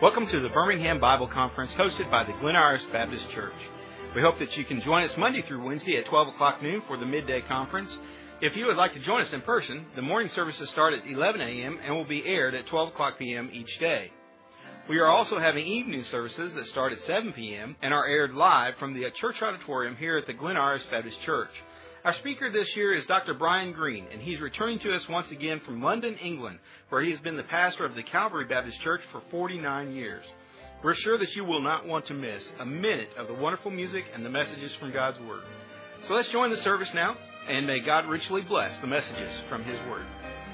Welcome to the Birmingham Bible Conference hosted by the Glen Iris Baptist Church. We hope that you can join us Monday through Wednesday at 12 o'clock noon for the midday conference. If you would like to join us in person, the morning services start at 11 a.m. and will be aired at 12 o'clock p.m. each day. We are also having evening services that start at 7 p.m. and are aired live from the church auditorium here at the Glen Iris Baptist Church. Our speaker this year is Dr. Brian Green, and he's returning to us once again from London, England, where he has been the pastor of the Calvary Baptist Church for 49 years. We're sure that you will not want to miss a minute of the wonderful music and the messages from God's Word. So let's join the service now, and may God richly bless the messages from His Word.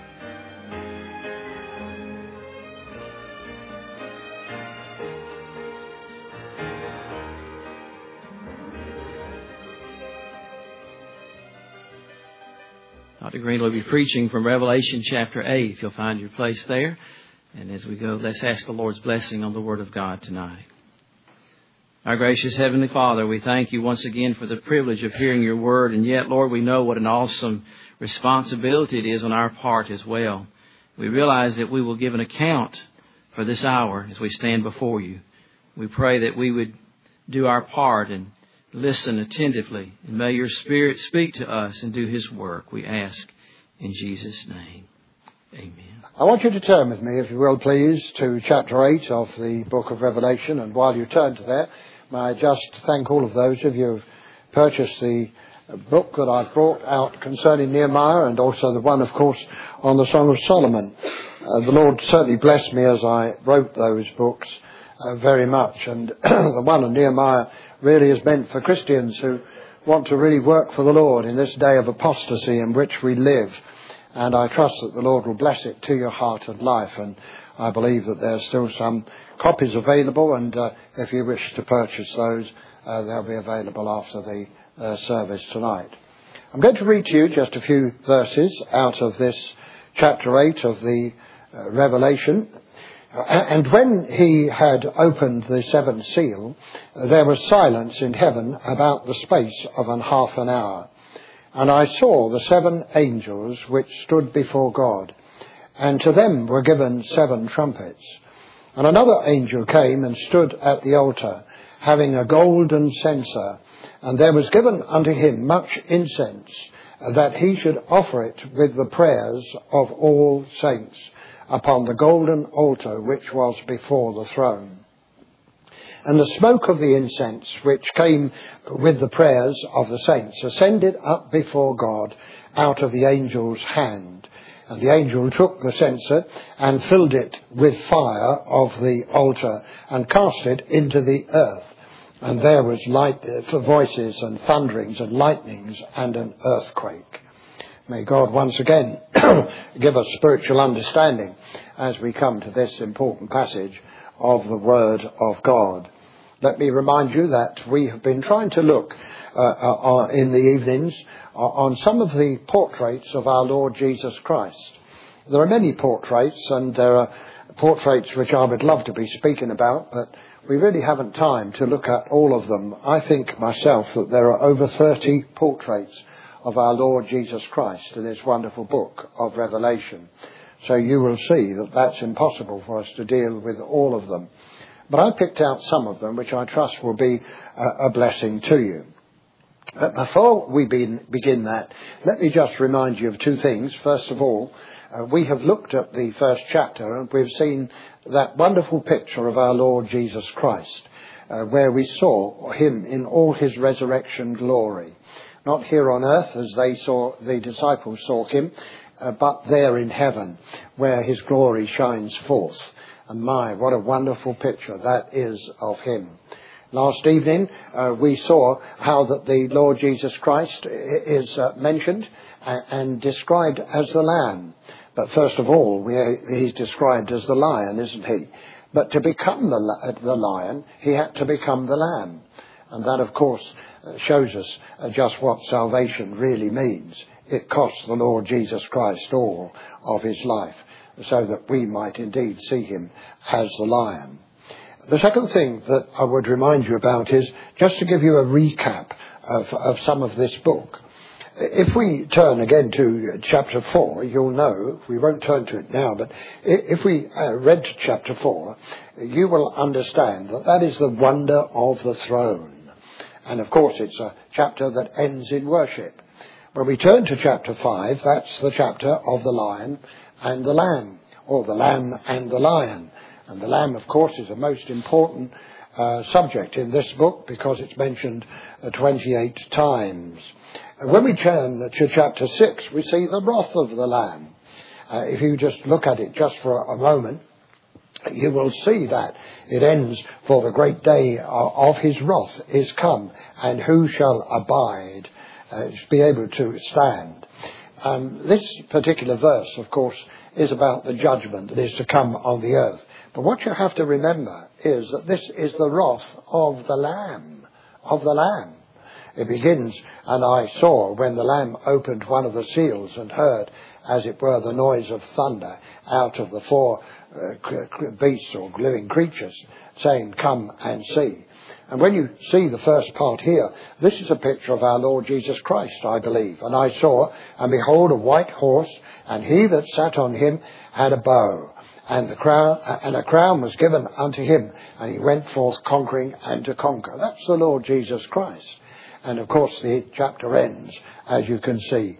Dr. Green will be preaching from Revelation chapter 8, if you'll find your place there. And as we go, let's ask the Lord's blessing on the Word of God tonight. Our gracious Heavenly Father, we thank you once again for the privilege of hearing your Word. And yet, Lord, we know what an awesome responsibility it is on our part as well. We realize that we will give an account for this hour as we stand before you. We pray that we would do our part and listen attentively, and may your Spirit speak to us and do His work, we ask in Jesus' name. Amen. I want you to turn with me, if you will, please, to chapter 8 of the book of Revelation. And while you turn to that, may I just thank all of those of you who have purchased the book that I've brought out concerning Nehemiah, and also the one, of course, on the Song of Solomon. The Lord certainly blessed me as I wrote those books very much. And the one on Nehemiah really is meant for Christians who want to really work for the Lord in this day of apostasy in which we live. And I trust that the Lord will bless it to your heart and life. And I believe that there's still some copies available. And if you wish to purchase those, they'll be available after the service tonight. I'm going to read to you just a few verses out of this chapter 8 of the Revelation. And when he had opened the seventh seal, there was silence in heaven about the space of half an hour. And I saw the 7 angels which stood before God, and to them were given 7 trumpets. And another angel came and stood at the altar, having a golden censer, and there was given unto him much incense, that he should offer it with the prayers of all saints upon the golden altar which was before the throne. And the smoke of the incense which came with the prayers of the saints ascended up before God out of the angel's hand. And the angel took the censer and filled it with fire of the altar and cast it into the earth. And there was light, voices and thunderings and lightnings and an earthquake. May God once again give us spiritual understanding as we come to this important passage of the Word of God. Let me remind you that we have been trying to look in the evenings on some of the portraits of our Lord Jesus Christ. There are many portraits, and there are portraits which I would love to be speaking about, but we really haven't time to look at all of them. I think myself that there are over 30 portraits of our Lord Jesus Christ in this wonderful book of Revelation. So you will see that that's impossible for us to deal with all of them. But I picked out some of them which I trust will be a blessing to you. But before we begin that, let me just remind you of 2 things. First of all, we have looked at the first chapter and we've seen that wonderful picture of our Lord Jesus Christ, where we saw him in all his resurrection glory. Not here on earth as the disciples saw him, but there in heaven where his glory shines forth. And my, what a wonderful picture that is of him. Last evening we saw how that the Lord Jesus Christ is mentioned and described as the Lamb. But first of all, he's described as the Lion, isn't he? But to become the Lion, he had to become the Lamb. And that, of course, shows us just what salvation really means. It cost the Lord Jesus Christ all of his life, so that we might indeed see him as the Lion. The second thing that I would remind you about is just to give you a recap of some of this book. if we turn again to chapter 4, you'll know, we won't turn to it now, but if we read chapter 4, you will understand that that is the wonder of the throne. And of course it's a chapter that ends in worship. When we turn to chapter 5, that's the chapter of the lion and the lamb, or the lamb and the lion. And the lamb, of course, is a most important subject in this book because it's mentioned 28 times. When we turn to chapter 6, we see the wrath of the lamb. If you just look at it just for a moment, you will see that it ends, for the great day of his wrath is come, and who shall abide, be able to stand. This particular verse, of course, is about the judgment that is to come on the earth. But what you have to remember is that this is the wrath of the Lamb, It begins, and I saw when the Lamb opened one of the seals and heard, as it were, the noise of thunder out of the four beasts or living creatures, saying, come and see. And when you see the first part here, this is a picture of our Lord Jesus Christ, I believe. And I saw, and behold, a white horse, and he that sat on him had a bow. And a crown was given unto him, and he went forth conquering and to conquer. That's the Lord Jesus Christ. And of course the chapter ends, as you can see,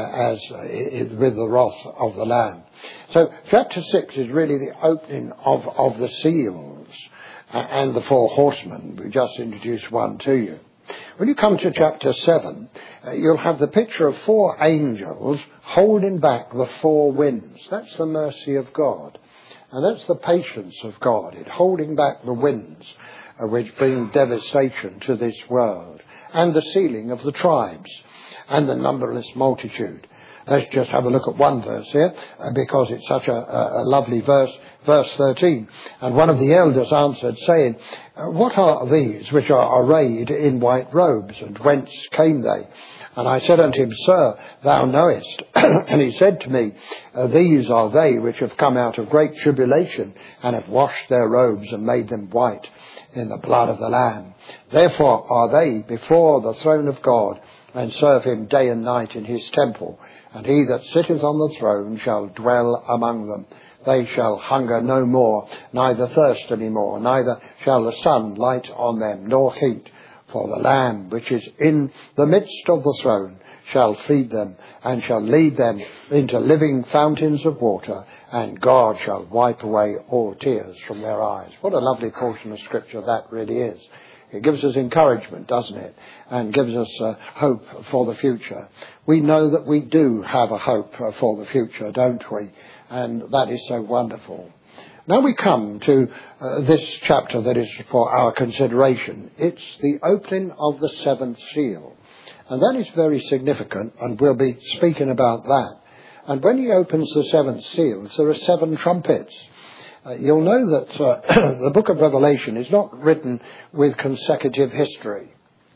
with the wrath of the Lamb. So chapter 6 is really the opening of the seals and the four horsemen. We just introduced one to you. When you come to chapter 7, you'll have the picture of four angels holding back the four winds. That's the mercy of God. And that's the patience of God in holding back the winds which bring devastation to this world. And the sealing of the tribes and the numberless multitude. Let's just have a look at one verse here because it's such a lovely verse. Verse 13. And one of the elders answered, saying, what are these which are arrayed in white robes, and whence came they? And I said unto him, Sir, thou knowest. And he said to me, these are they which have come out of great tribulation, and have washed their robes and made them white in the blood of the Lamb. Therefore are they before the throne of God, and serve him day and night in his temple. And he that sitteth on the throne shall dwell among them. They shall hunger no more, neither thirst any more, neither shall the sun light on them, nor heat. For the Lamb which is in the midst of the throne shall feed them, and shall lead them into living fountains of water, and God shall wipe away all tears from their eyes. What a lovely portion of Scripture that really is. It gives us encouragement, doesn't it? And gives us hope for the future. We know that we do have a hope for the future, don't we? And that is so wonderful. Now we come to this chapter that is for our consideration. It's the opening of the seventh seal. And that is very significant, and we'll be speaking about that. And when he opens the seventh seal, there are 7 trumpets. You'll know that the book of Revelation is not written with consecutive history.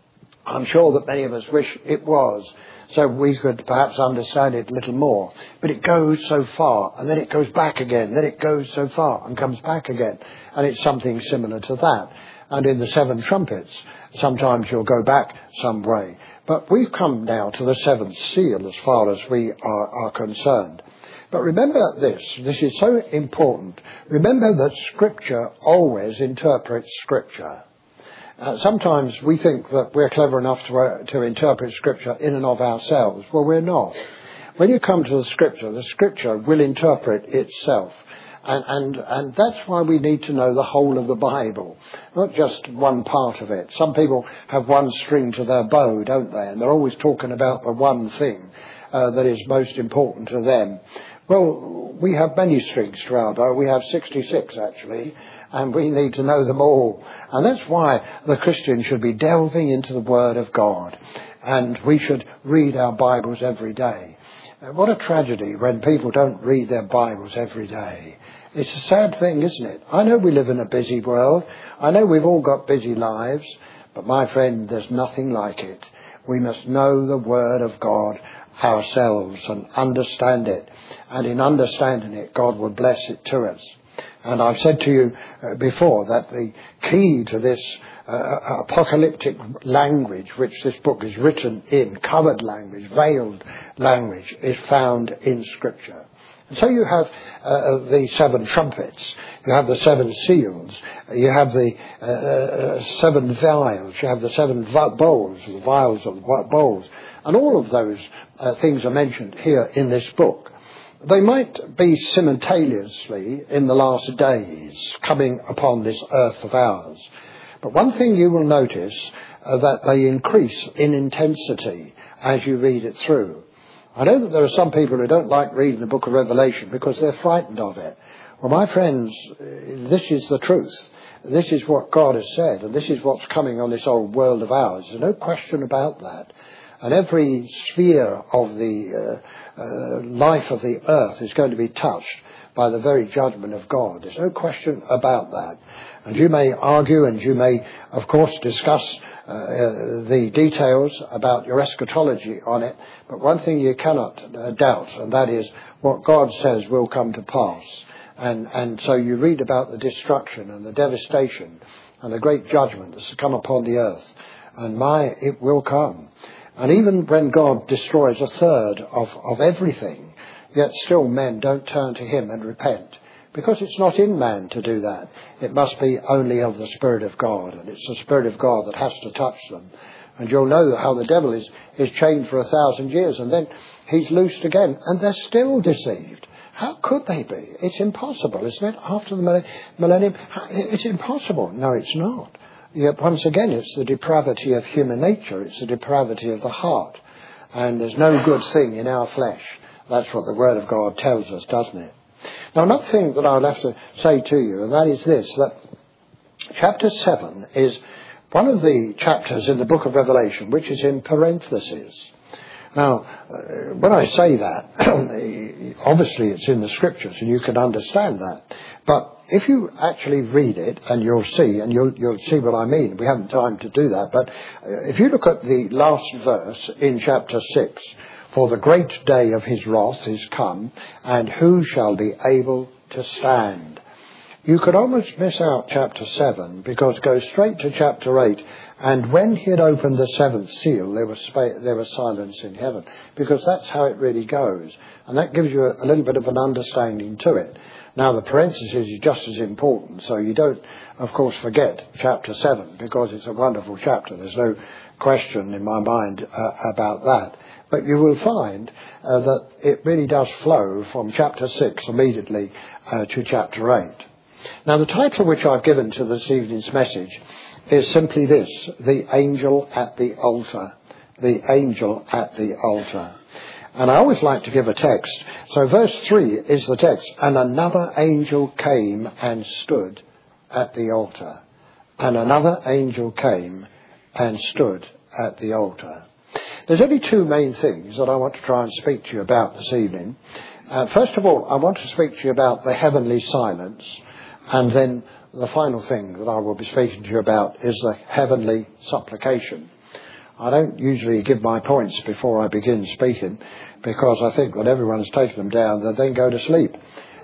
I'm sure that many of us wish it was, so we could perhaps understand it a little more. But it goes so far, and then it goes back again, then it goes so far and comes back again. And it's something similar to that. And in the 7 trumpets, sometimes you'll go back some way. But we've come now to the 7th seal as far as we are concerned. But remember this is so important. Remember that Scripture always interprets Scripture. Sometimes we think that we're clever enough to interpret Scripture in and of ourselves. Well, we're not. When you come to the Scripture will interpret itself. And that's why we need to know the whole of the Bible, not just one part of it. Some people have one string to their bow, don't they? And they're always talking about the one thing that is most important to them. Well, we have many strings to our bow. We have 66 actually, and we need to know them all. And that's why the Christian should be delving into the Word of God, and we should read our Bibles every day. What a tragedy when people don't read their Bibles every day. It's a sad thing, isn't it? I know we live in a busy world. I know we've all got busy lives, but my friend, there's nothing like it. We must know the Word of God ourselves and understand it. And in understanding it, God will bless it to us. And I've said to you before that the key to this apocalyptic language which this book is written in, covered language, veiled language, is found in Scripture. And so you have the 7 trumpets, you have the 7 seals, you have the 7 vials, you have the 7 bowls, the vials of the bowls, and all of those things are mentioned here in this book. They might be simultaneously in the last days coming upon this earth of ours. But one thing you will notice that they increase in intensity as you read it through. I know that there are some people who don't like reading the book of Revelation because they're frightened of it. Well, my friends, this is the truth. This is what God has said, and this is what's coming on this old world of ours. There's no question about that. And every sphere of the life of the earth is going to be touched by the very judgment of God. There's no question about that. And you may argue and you may, of course, discuss the details about your eschatology on it, but one thing you cannot doubt, and that is what God says will come to pass. And so you read about the destruction and the devastation and the great judgment that's to come upon the earth. And it will come. And even when God destroys a third of everything, yet still men don't turn to him and repent. Because it's not in man to do that. It must be only of the Spirit of God. And it's the Spirit of God that has to touch them. And you'll know how the devil is chained for 1,000 years. And then he's loosed again. And they're still deceived. How could they be? It's impossible, isn't it? After the millennium, it's impossible. No, it's not. Yet once again, it's the depravity of human nature. It's the depravity of the heart. And there's no good thing in our flesh. That's what the Word of God tells us, doesn't it? Now, another thing that I'll have to say to you, and that is this, that chapter 7 is one of the chapters in the book of Revelation which is in parentheses. Now, when I say that, obviously it's in the Scriptures and you can understand that. But if you actually read it, and you'll see what I mean. We haven't time to do that. But if you look at the last verse in chapter 6, for the great day of his wrath is come, and who shall be able to stand? You could almost miss out chapter 7, because go straight to chapter 8. And when he had opened the 7th seal, there was silence in heaven. Because that's how it really goes. And that gives you a little bit of an understanding to it. Now, the parenthesis is just as important. So you don't, of course, forget chapter 7, because it's a wonderful chapter. There's no question in my mind about that. But you will find that it really does flow from chapter 6 immediately to chapter 8. Now, the title which I've given to this evening's message is simply this: The Angel at the Altar. The Angel at the Altar. And I always like to give a text. So verse 3 is the text. And another angel came and stood at the altar. And another angel came and stood at the altar. There's only 2 main things that I want to try and speak to you about this evening. First of all, I want to speak to you about the heavenly silence. And then the final thing that I will be speaking to you about is the heavenly supplication. I don't usually give my points before I begin speaking, because I think that everyone's taken them down and then go to sleep.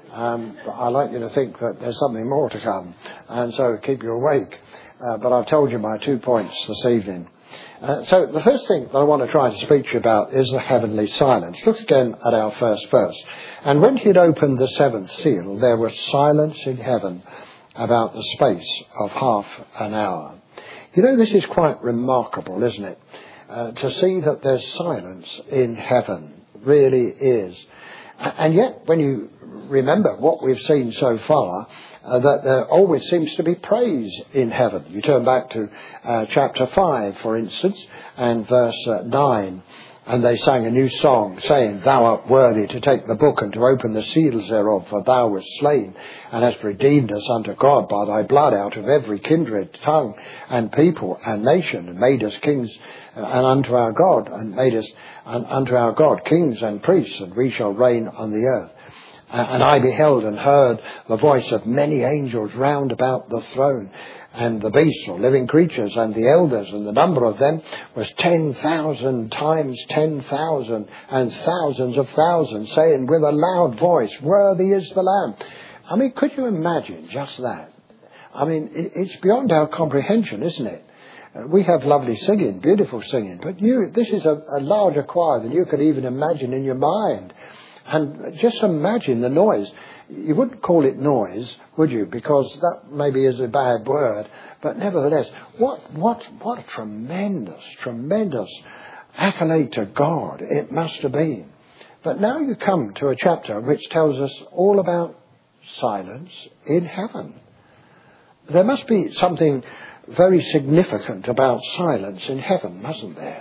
I like you to think that there's something more to come, and so keep you awake. But I've told you my 2 points this evening. So the first thing that I want to try to speak to you about is the heavenly silence. Look again at our first verse. And when he had opened the 7th seal, there was silence in heaven about the space of half an hour. You know, this is quite remarkable, isn't it? To see that there's silence in heaven, really is. And yet, when you remember what we've seen so far, that there always seems to be praise in heaven. You turn back to chapter 5, for instance, and verse 9. And they sang a new song, saying, Thou art worthy to take the book and to open the seals thereof, for thou wast slain, and hast redeemed us unto God by thy blood out of every kindred, tongue, and people, and nation, and made us kings and unto our God, and made us unto our God kings and priests, and we shall reign on the earth. And I beheld and heard the voice of many angels round about the throne, and the beasts, or living creatures, and the elders, and the number of them was 10,000 times 10,000, and thousands of thousands, saying with a loud voice, Worthy is the Lamb. I mean, could you imagine just that? I mean, it's beyond our comprehension, isn't it? We have lovely singing, beautiful singing, but this is a larger choir than you could even imagine in your mind. And just imagine the noise. You wouldn't call it noise, would you? Because that maybe is a bad word. But nevertheless, what a tremendous, tremendous accolade to God it must have been. But now you come to a chapter which tells us all about silence in heaven. There must be something very significant about silence in heaven, mustn't there?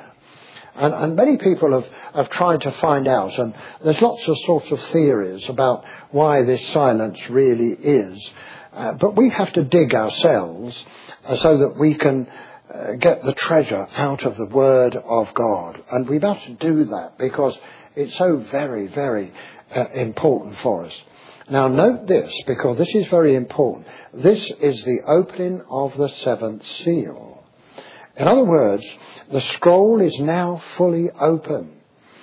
And many people have tried to find out, and there's lots of sorts of theories about why this silence really is. But we have to dig ourselves so that we can get the treasure out of the Word of God. And we must do that because it's so very, very important for us. Now note this, because this is very important. This is the opening of the seventh seal. In other words, the scroll is now fully open.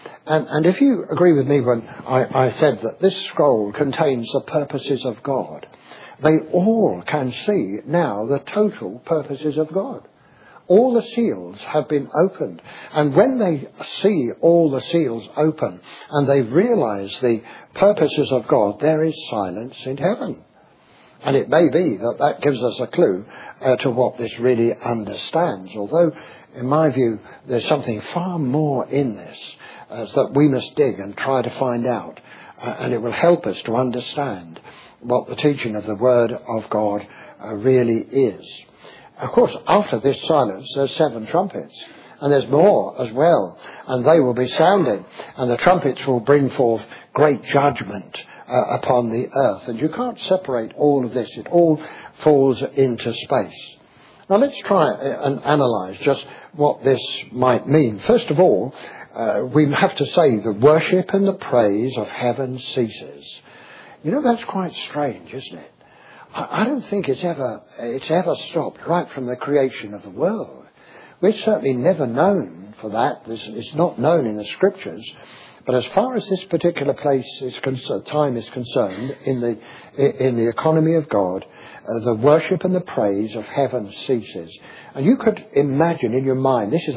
And if you agree with me when I said that this scroll contains the purposes of God, they all can see now the total purposes of God. All the seals have been opened. And when they see all the seals open and they realize the purposes of God, there is silence in heaven. And it may be that gives us a clue to what this really understands. Although, in my view, there's something far more in this that we must dig and try to find out. And it will help us to understand what the teaching of the Word of God really is. Of course, after this silence, there's 7 trumpets. And there's more as well. And they will be sounding. And the trumpets will bring forth great judgment upon the earth. And you can't separate all of this. It all falls into space. Now let's try and analyse just what this might mean. First of all, we have to say the worship and the praise of heaven ceases. You know, that's quite strange, isn't it? I don't think it's ever stopped right from the creation of the world. We're certainly never known for that. It's not known in the Scriptures. But as far as this particular time is concerned, in the economy of God, the worship and the praise of heaven ceases. And you could imagine in your mind, this is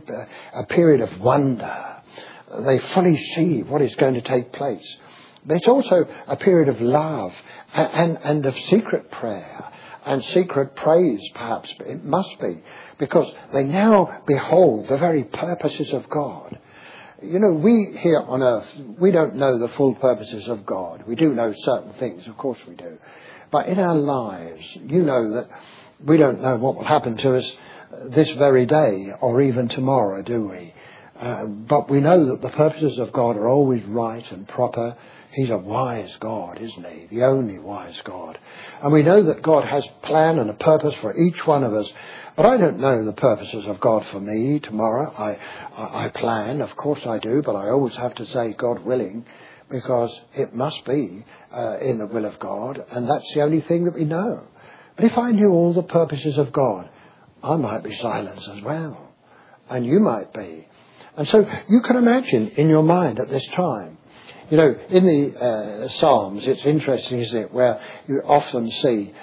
a period of wonder. They fully see what is going to take place. But it's also a period of love and of secret prayer and secret praise, perhaps. It must be, because they now behold the very purposes of God. You know, we here on earth, we don't know the full purposes of God. We do know certain things, of course we do. But in our lives, you know that we don't know what will happen to us this very day or even tomorrow, do we? But we know that the purposes of God are always right and proper. He's a wise God, isn't he? The only wise God. And we know that God has a plan and a purpose for each one of us. But I don't know the purposes of God for me tomorrow. I plan, of course I do, but I always have to say God willing, because it must be in the will of God, and that's the only thing that we know. But if I knew all the purposes of God, I might be silenced as well. And you might be. And so you can imagine in your mind at this time, you know, in the Psalms, it's interesting, isn't it, where you often see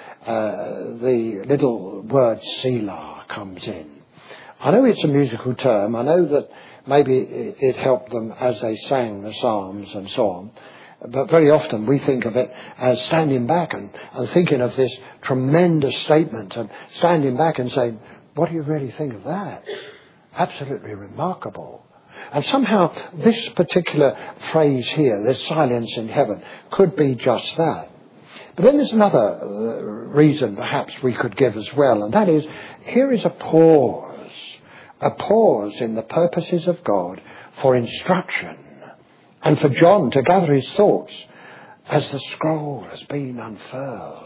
the little word Selah comes in. I know it's a musical term. I know that maybe it helped them as they sang the Psalms and so on. But very often we think of it as standing back and thinking of this tremendous statement and standing back and saying, what do you really think of that? Absolutely remarkable. And somehow this particular phrase here, this silence in heaven, could be just that. But then there's another reason perhaps we could give as well, and that is, here is a pause in the purposes of God for instruction and for John to gather his thoughts as the scroll has been unfurled.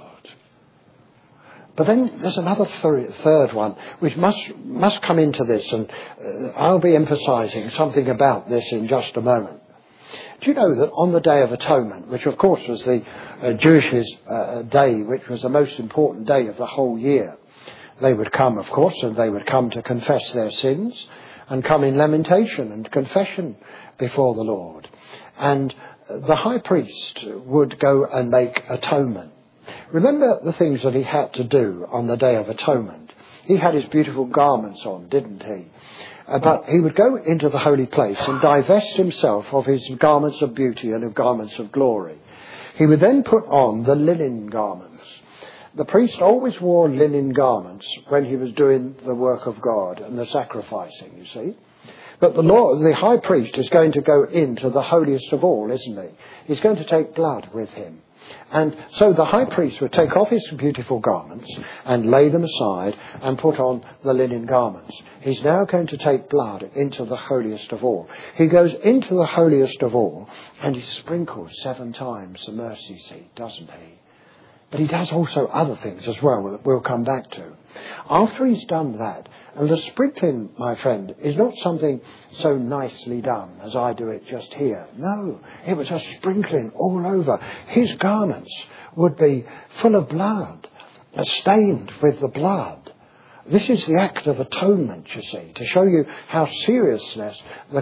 But then there's another third one which must come into this, and I'll be emphasising something about this in just a moment. Do you know that on the Day of Atonement, which of course was the Jewish day, which was the most important day of the whole year, they would come, of course, and they would come to confess their sins and come in lamentation and confession before the Lord. And the high priest would go and make atonement. Remember the things that he had to do on the Day of Atonement. He had his beautiful garments on, didn't he? But he would go into the holy place and divest himself of his garments of beauty and of garments of glory. He would then put on the linen garments. The priest always wore linen garments when he was doing the work of God and the sacrificing, you see. But the high priest is going to go into the holiest of all, isn't he? He's going to take blood with him. And so the high priest would take off his beautiful garments and lay them aside and put on the linen garments. He's now going to take blood into the holiest of all. He goes into the holiest of all and he sprinkles 7 times the mercy seat, doesn't he? But he does also other things as well that we'll come back to. After he's done that, and the sprinkling, my friend, is not something so nicely done as I do it just here. No, it was a sprinkling all over. His garments would be full of blood, stained with the blood. This is the act of atonement, you see, to show you how serious the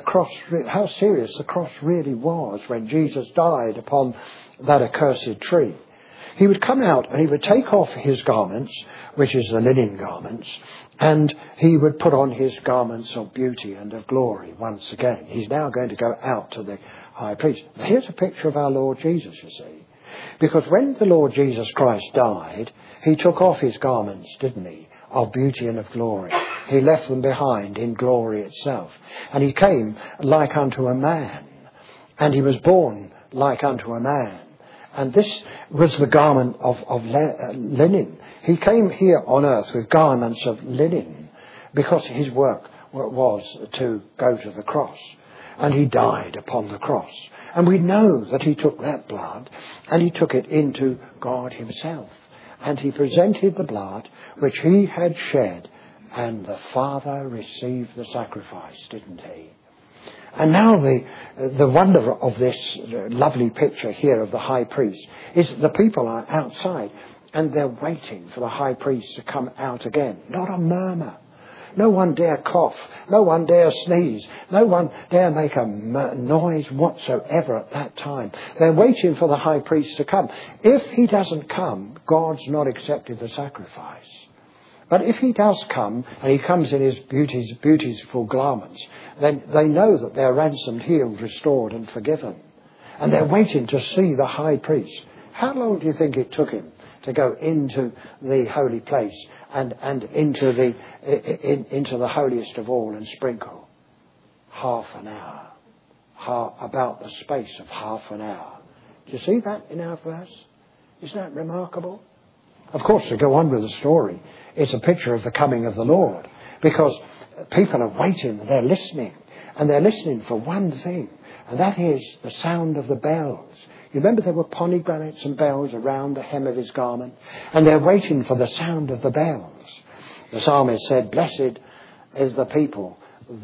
cross really was when Jesus died upon that accursed tree. He would come out and he would take off his garments, which is the linen garments, and he would put on his garments of beauty and of glory once again. He's now going to go out to the high priest. Here's a picture of our Lord Jesus, you see. Because when the Lord Jesus Christ died, he took off his garments, didn't he, of beauty and of glory. He left them behind in glory itself. And he came like unto a man. And he was born like unto a man. And this was the garment of linen. He came here on earth with garments of linen because his work was to go to the cross. And he died upon the cross. And we know that he took that blood and he took it into God himself. And he presented the blood which he had shed, and the Father received the sacrifice, didn't he? And now the wonder of this lovely picture here of the high priest is that the people are outside and they're waiting for the high priest to come out again. Not a murmur. No one dare cough. No one dare sneeze. No one dare make a noise whatsoever at that time. They're waiting for the high priest to come. If he doesn't come, God's not accepted the sacrifice. But if he does come, and he comes in his beautiful garments, then they know that they're ransomed, healed, restored and forgiven. And they're waiting to see the high priest. How long do you think it took him to go into the holy place and into the holiest of all and sprinkle? Half an hour. About the space of half an hour. Do you see that in our verse? Isn't that remarkable? Of course, to go on with the story, it's a picture of the coming of the Lord. Because people are waiting, they're listening. And they're listening for one thing. And that is the sound of the bells. You remember there were pomegranates and bells around the hem of his garment? And they're waiting for the sound of the bells. The psalmist said, "Blessed is the people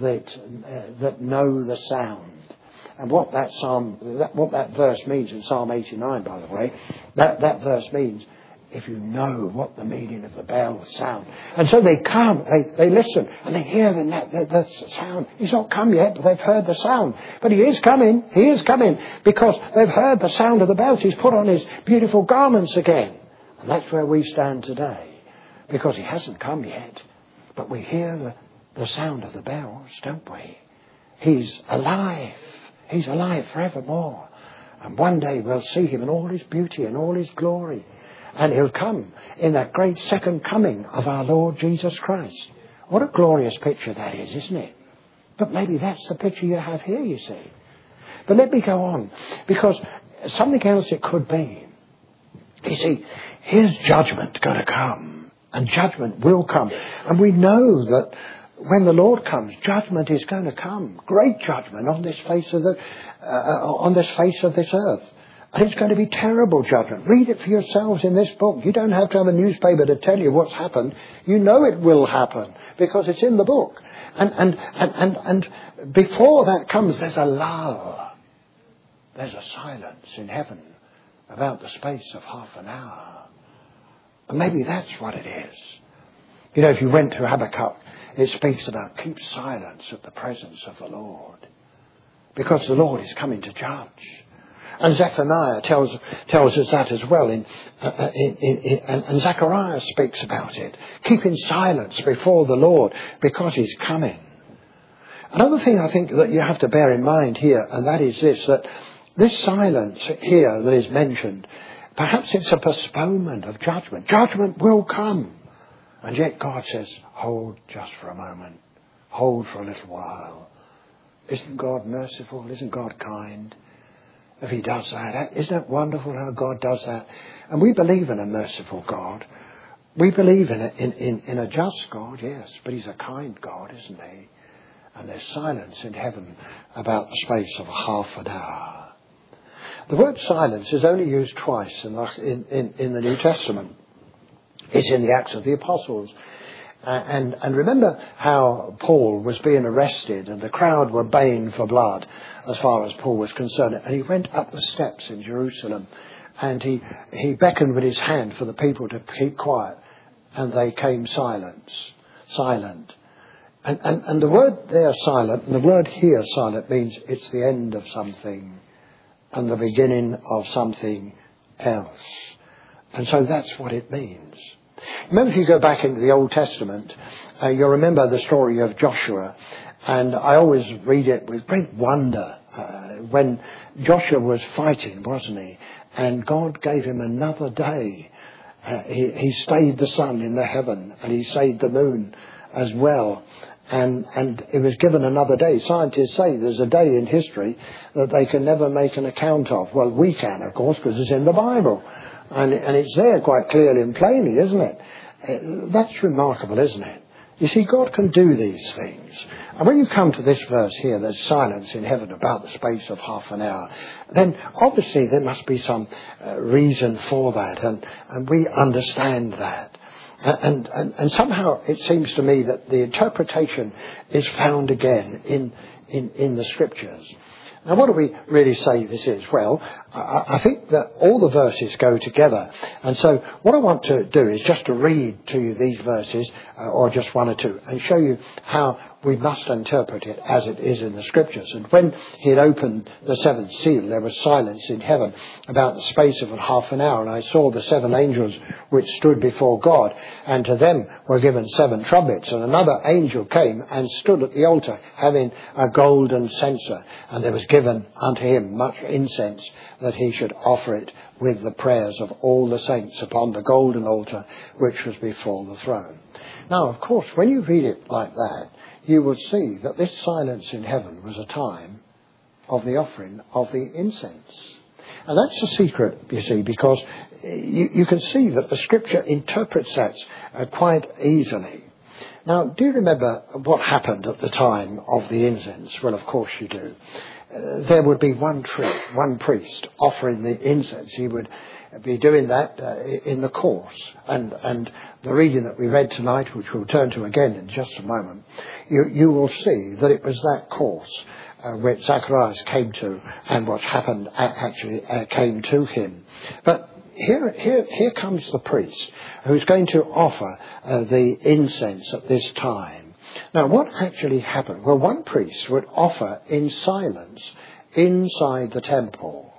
that know the sound." And what that verse means in Psalm 89, by the way, that verse means if you know what the meaning of the bells sound. And so they come, they listen, and they hear the sound. He's not come yet, but they've heard the sound. But he is coming, because they've heard the sound of the bells. He's put on his beautiful garments again. And that's where we stand today, because he hasn't come yet. But we hear the sound of the bells, don't we? He's alive. He's alive forevermore. And one day we'll see him in all his beauty and all his glory. And he'll come in that great second coming of our Lord Jesus Christ. What a glorious picture that is, isn't it? But maybe that's the picture you have here, you see. But let me go on, because something else it could be. You see, here's judgment going to come, and judgment will come. And we know that when the Lord comes, judgment is going to come. Great judgment on this face of this earth. And it's going to be terrible judgment. Read it for yourselves in this book. You don't have to have a newspaper to tell you what's happened. You know it will happen because it's in the book. And before that comes, there's a lull. There's a silence in heaven about the space of half an hour. And maybe that's what it is. You know, if you went to Habakkuk, it speaks about keep silence at the presence of the Lord. Because the Lord is coming to judge. And Zephaniah tells us that as well. And Zechariah speaks about it. Keeping silence before the Lord because he's coming. Another thing I think that you have to bear in mind here, and that is this, that this silence here that is mentioned, perhaps it's a postponement of judgment. Judgment will come. And yet God says, hold just for a moment. Hold for a little while. Isn't God merciful? Isn't God kind? If he does that, isn't it wonderful how God does that? And we believe in a merciful God. We believe in a just God, yes, but he's a kind God, isn't he? And there's silence in heaven about the space of half an hour. The word silence is only used twice in the New Testament. It's in the Acts of the Apostles. And remember how Paul was being arrested and the crowd were baying for blood as far as Paul was concerned. And he went up the steps in Jerusalem and he beckoned with his hand for the people to keep quiet. And they came silent. And the word there, silent, and the word here, silent, means it's the end of something and the beginning of something else. And so that's what it means. Remember, if you go back into the Old Testament, you'll remember the story of Joshua. And I always read it with great wonder when Joshua was fighting, wasn't he? And God gave him another day. He stayed the sun in the heaven and he stayed the moon as well. And it was given another day. Scientists say there's a day in history that they can never make an account of. Well, we can, of course, because it's in the Bible. And it's there quite clearly and plainly, isn't it? That's remarkable, isn't it? You see, God can do these things. And when you come to this verse here, there's silence in heaven about the space of half an hour. Then obviously there must be some reason for that. And we understand that. And somehow it seems to me that the interpretation is found again in the Scriptures. Now, what do we really say this is? Well, I think that all the verses go together. And so what I want to do is just to read to you these verses, or just one or two, and show you how we must interpret it as it is in the Scriptures. And when he had opened the seventh seal, there was silence in heaven about the space of half an hour. And I saw the seven angels which stood before God, and to them were given seven trumpets. And another angel came and stood at the altar, having a golden censer. And there was given unto him much incense, that he should offer it with the prayers of all the saints upon the golden altar which was before the throne. Now, of course, when you read it like that, you will see that this silence in heaven was a time of the offering of the incense. And that's the secret, you see, because you can see that the Scripture interprets that quite easily. Now, do you remember what happened at the time of the incense? Well, of course you do. There would be one priest offering the incense. He would be doing that in the course. And the reading that we read tonight, which we'll turn to again in just a moment, you will see that it was that course which Zacharias came to, and what happened actually came to him. But here comes the priest who's going to offer the incense at this time. Now, what actually happened? Well, one priest would offer in silence inside the temple.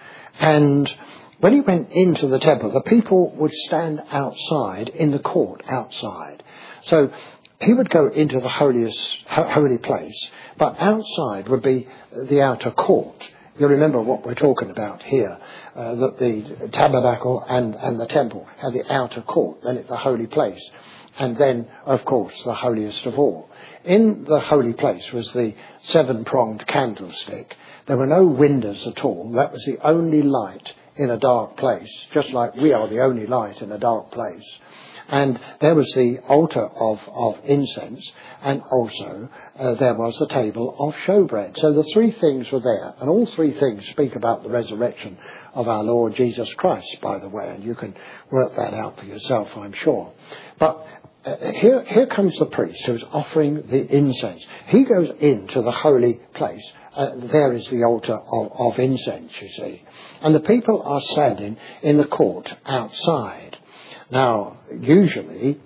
And when he went into the temple, the people would stand outside in the court outside. So he would go into the holy place, but outside would be the outer court. You'll remember what we're talking about here, that the tabernacle and the temple had the outer court, then it's the holy place, and then, of course, the holiest of all. In the holy place was the seven-pronged candlestick. There were no windows at all. That was the only light in a dark place, just like we are the only light in a dark place. And there was the altar of incense, and also there was the table of showbread. So the three things were there, and all three things speak about the resurrection of our Lord Jesus Christ, by the way, and you can work that out for yourself, I'm sure. But here comes the priest who's offering the incense. He goes into the holy place. There is the altar of incense, you see. And the people are standing in the court outside. Now, usually,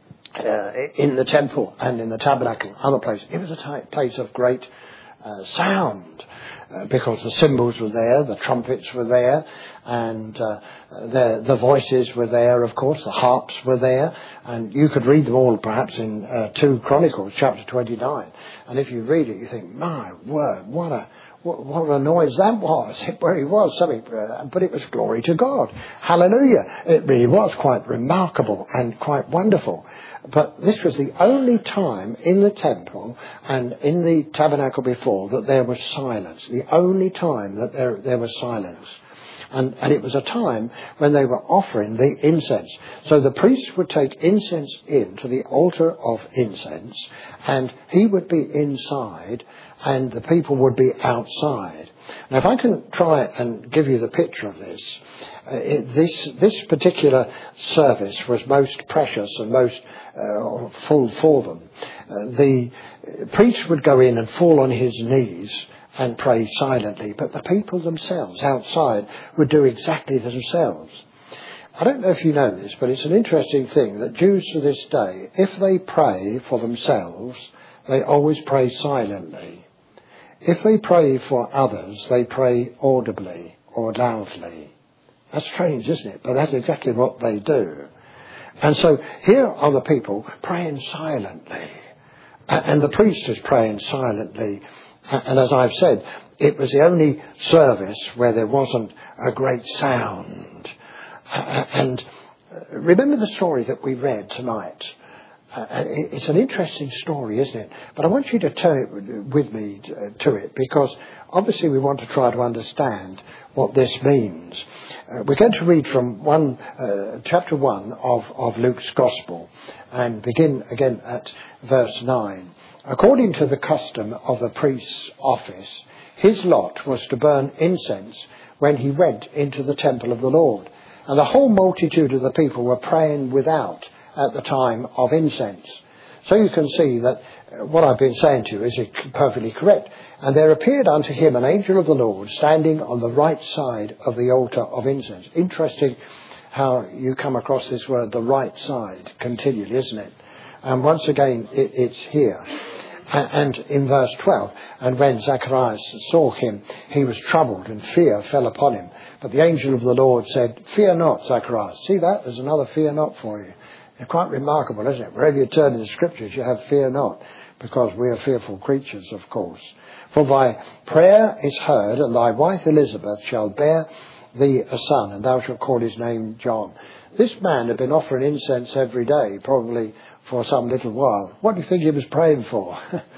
in the temple and in the tabernacle, other places, it was a place of great sound. because the cymbals were there, the trumpets were there, and the voices were there, of course, the harps were there, and you could read them all perhaps in 2 Chronicles chapter 29. And if you read it, you think, my word, what a noise that was. It really was something, but it was glory to God. Hallelujah. It really was quite remarkable and quite wonderful. But this was the only time in the temple and in the tabernacle before that there was silence. The only time that there was silence. And it was a time when they were offering the incense. So the priest would take incense into the altar of incense, and he would be inside and the people would be outside. Now, if I can try and give you the picture of this, this particular service was most precious and most full for them. The priest would go in and fall on his knees and pray silently, but the people themselves outside would do exactly themselves. I don't know if you know this, but it's an interesting thing that Jews to this day, if they pray for themselves, they always pray silently. If they pray for others, they pray audibly or loudly. That's strange, isn't it? But that's exactly what they do. And so here are the people praying silently. And the priest is praying silently. And as I've said, it was the only service where there wasn't a great sound. And remember the story that we read tonight. It's an interesting story, isn't it? But I want you to turn with me to it, because obviously we want to try to understand what this means. We're going to read from chapter 1 of Luke's Gospel and begin again at verse 9. According to the custom of the priest's office, his lot was to burn incense when he went into the temple of the Lord. And the whole multitude of the people were praying without at the time of incense. So you can see that what I've been saying to you is perfectly correct. And there appeared unto him an angel of the Lord standing on the right side of the altar of incense. Interesting how you come across this word, the right side, continually, isn't it? And once again, it's here. And in verse 12, and when Zacharias saw him, he was troubled, and fear fell upon him. But the angel of the Lord said, "Fear not, Zacharias." See that? There's another fear not for you. It's quite remarkable, isn't it? Wherever you turn in the scriptures, you have fear not, because we are fearful creatures, of course. For thy prayer is heard, and thy wife Elizabeth shall bear thee a son, and thou shalt call his name John. This man had been offering incense every day, probably for some little while. What do you think he was praying for?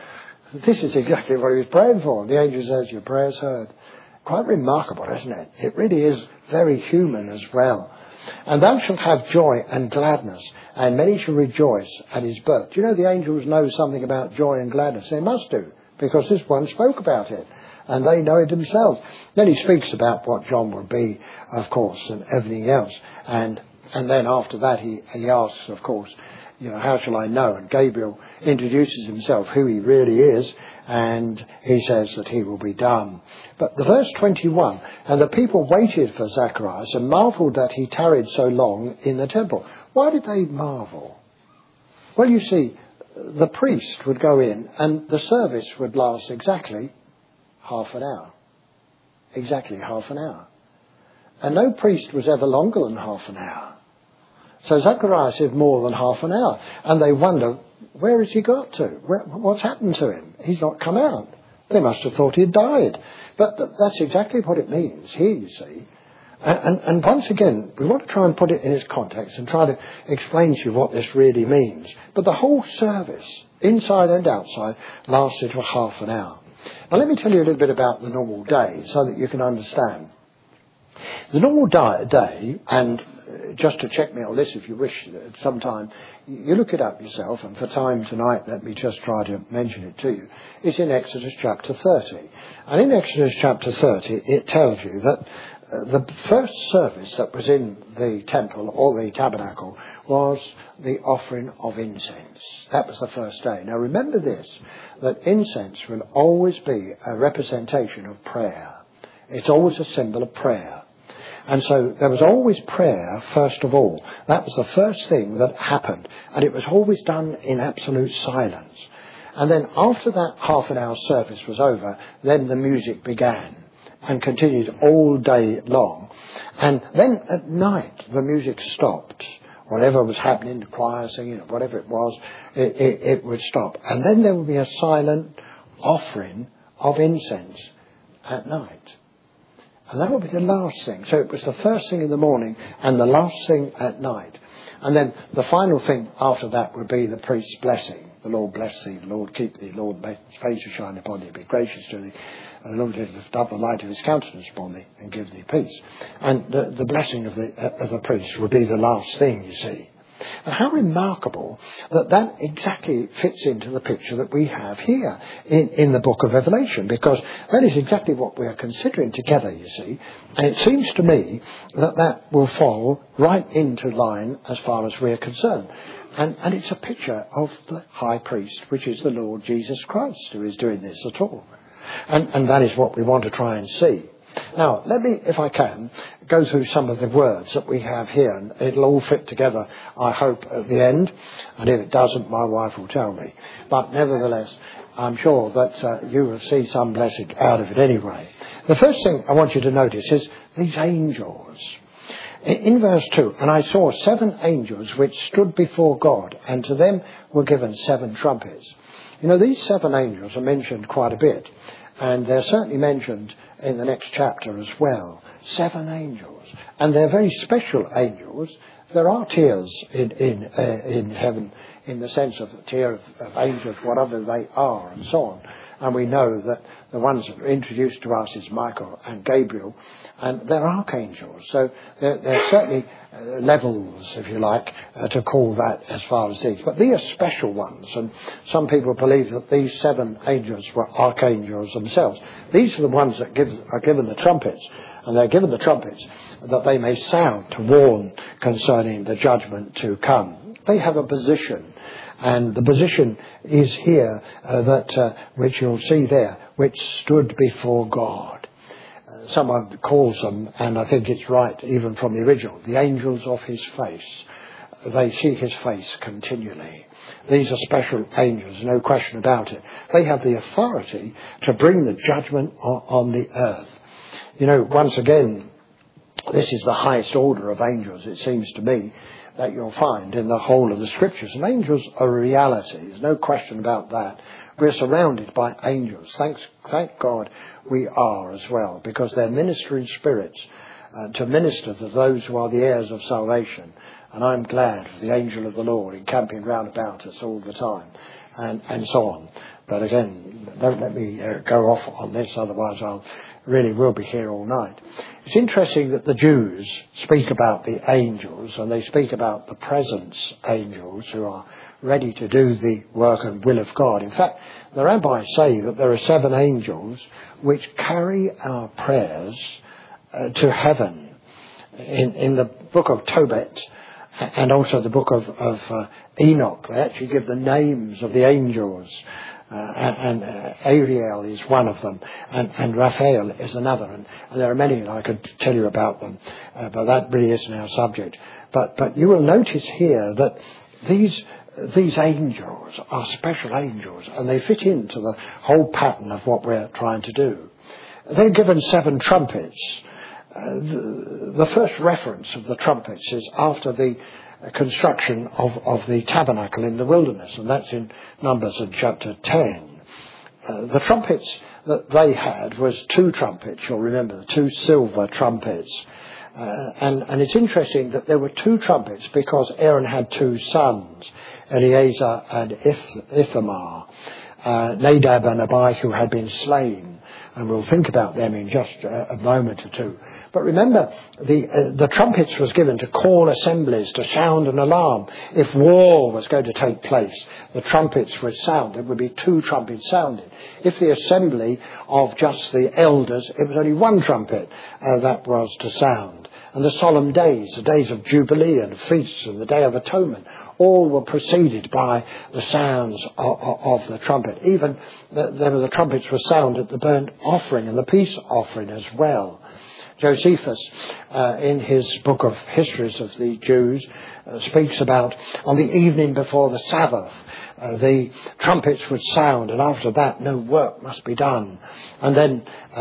This is exactly what he was praying for. The angel says, your prayer's heard. Quite remarkable, isn't it? It really is very human as well. And thou shalt have joy and gladness, and many shall rejoice at his birth. Do you know the angels know something about joy and gladness? They must do, because this one spoke about it, and they know it themselves. Then he speaks about what John will be, of course, and everything else. And then after that he asks, of course, how shall I know? And Gabriel introduces himself, who he really is, and he says that he will be dumb. But the verse 21, and the people waited for Zacharias and marvelled that he tarried so long in the temple. Why did they marvel? Well, you see, the priest would go in and the service would last exactly half an hour. Exactly half an hour. And no priest was ever longer than half an hour. So Zacharias is more than half an hour. And they wonder, where has he got to? What's happened to him? He's not come out. They must have thought he'd died. But that's exactly what it means here, you see. And once again, we want to try and put it in its context and try to explain to you what this really means. But the whole service, inside and outside, lasted for half an hour. Now let me tell you a little bit about the normal day so that you can understand. The normal day, and just to check me on this if you wish at some time, you look it up yourself, and for time tonight let me just try to mention it to you. It's in Exodus chapter 30. And in Exodus chapter 30 it tells you that the first service that was in the temple or the tabernacle was the offering of incense. That was the first day. Now remember this, that incense will always be a representation of prayer. It's always a symbol of prayer. And so there was always prayer first of all. That was the first thing that happened. And it was always done in absolute silence. And then after that half an hour service was over, then the music began and continued all day long. And then at night, the music stopped. Whatever was happening, the choir singing, whatever it was, it would stop. And then there would be a silent offering of incense at night. And that would be the last thing. So it was the first thing in the morning and the last thing at night. And then the final thing after that would be the priest's blessing. The Lord bless thee, the Lord keep thee, the Lord make his face to shine upon thee, be gracious to thee, and the Lord lift up the light of his countenance upon thee, and give thee peace. And the blessing of the priest would be the last thing, you see. And how remarkable that exactly fits into the picture that we have here in the book of Revelation, because that is exactly what we are considering together, you see. And it seems to me that will fall right into line as far as we're concerned. And it's a picture of the high priest, which is the Lord Jesus Christ, who is doing this at all. And that is what we want to try and see. Now, let me, if I can, go through some of the words that we have here, and it'll all fit together, I hope, at the end. And if it doesn't, my wife will tell me. But nevertheless, I'm sure that you will see some blessing out of it anyway. The first thing I want you to notice is these angels. In verse 2, and I saw 7 angels which stood before God, and to them were given 7 trumpets. You know, these 7 angels are mentioned quite a bit, and they're certainly mentioned in the next chapter as well. 7 angels, and they're very special angels. There are tiers in heaven, in the sense of the tier of angels, whatever they are, and so on. And we know that the ones that are introduced to us is Michael and Gabriel, and they're archangels. So they're certainly levels, if you like, to call that as far as these. But these are special ones, and some people believe that these 7 angels were archangels themselves. These are the ones that are given the trumpets, and they're given the trumpets that they may sound to warn concerning the judgment to come. They have a position. And the position is here which you'll see there, which stood before God. Someone calls them, and I think it's right even from the original, the angels of his face. They see his face continually. These are special angels, no question about it. They have the authority to bring the judgment on the earth. You know, once again, this is the highest order of angels, it seems to me, that you'll find in the whole of the scriptures. And angels are a reality. There's no question about that. We're surrounded by angels. Thank God we are as well, because they're ministering spirits to minister to those who are the heirs of salvation. And I'm glad for the angel of the Lord encamping round about us all the time, and so on. But again, don't let me go off on this, otherwise I'll really will be here all night. It's interesting that the Jews speak about the angels, and they speak about the presence angels who are ready to do the work and will of God. In fact, the rabbis say that there are 7 angels which carry our prayers to heaven. In the book of Tobit and also the book of Enoch, they actually give the names of the angels. And Ariel is one of them, and Raphael is another, and there are many, and I could tell you about them, but that really isn't our subject. But you will notice here that these angels are special angels, and they fit into the whole pattern of what we're trying to do. They're given 7 trumpets. The first reference of the trumpets is after the construction of the tabernacle in the wilderness, and that's in Numbers in chapter 10. The trumpets that they had was 2 trumpets, you'll remember, the 2 silver trumpets. And it's interesting that there were 2 trumpets because Aaron had 2 sons, Eleazar and Ithamar, Nadab and Abihu had been slain. And we'll think about them in just a moment or two. But remember, the trumpets was given to call assemblies, to sound an alarm. If war was going to take place, the trumpets would sound. There would be 2 trumpets sounded. If the assembly of just the elders, it was only 1 trumpet that was to sound. And the solemn days, the days of Jubilee and feasts and the Day of Atonement, all were preceded by the sounds of the trumpet. Even the trumpets were sounded at the burnt offering and the peace offering as well. Josephus, in his book of Histories of the Jews, speaks about on the evening before the Sabbath, the trumpets would sound, and after that no work must be done. And then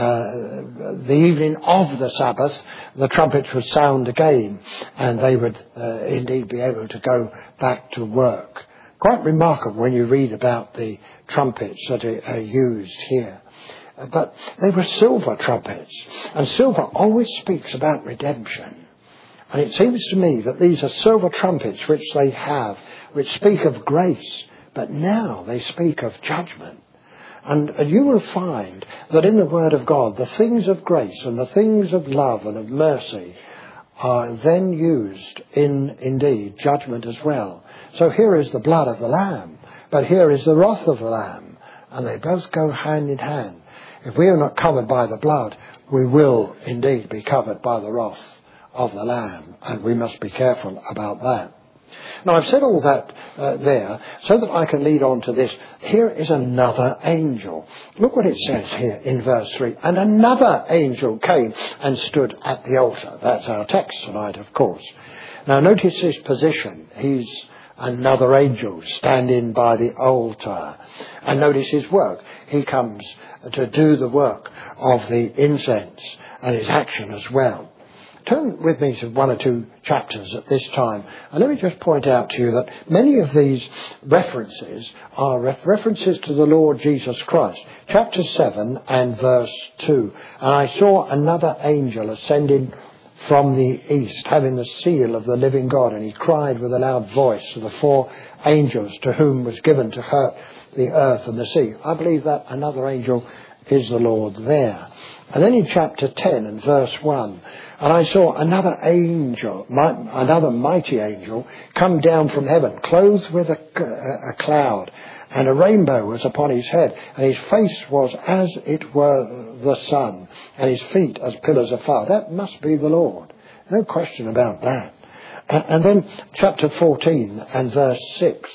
the evening of the Sabbath, the trumpets would sound again, and they would indeed be able to go back to work. Quite remarkable when you read about the trumpets that are used here. But they were silver trumpets, and silver always speaks about redemption. And it seems to me that these are silver trumpets which they have, which speak of grace, but now they speak of judgment. And you will find that in the Word of God, the things of grace and the things of love and of mercy are then used in, indeed, judgment as well. So here is the blood of the Lamb, but here is the wrath of the Lamb, and they both go hand in hand. If we are not covered by the blood, we will indeed be covered by the wrath of the Lamb, and we must be careful about that. Now, I've said all that there so that I can lead on to this. Here is another angel. Look what it says here in verse 3. And another angel came and stood at the altar. That's our text tonight, of course. Now, notice his position. He's another angel standing by the altar. And notice his work. He comes to do the work of the incense and his action as well. Turn with me to one or two chapters at this time, and let me just point out to you that many of these references are references to the Lord Jesus Christ. Chapter 7 and verse 2. And I saw another angel ascending from the east, having the seal of the living God, and he cried with a loud voice to the four angels to whom was given to hurt the earth and the sea. I believe that another angel is the Lord there. And then in chapter 10 and verse 1, and I saw another angel, another mighty angel, come down from heaven, clothed with a cloud, and a rainbow was upon his head, and his face was as it were the sun, and his feet as pillars of fire. That must be the Lord. No question about that. And then chapter 14 and verse 6,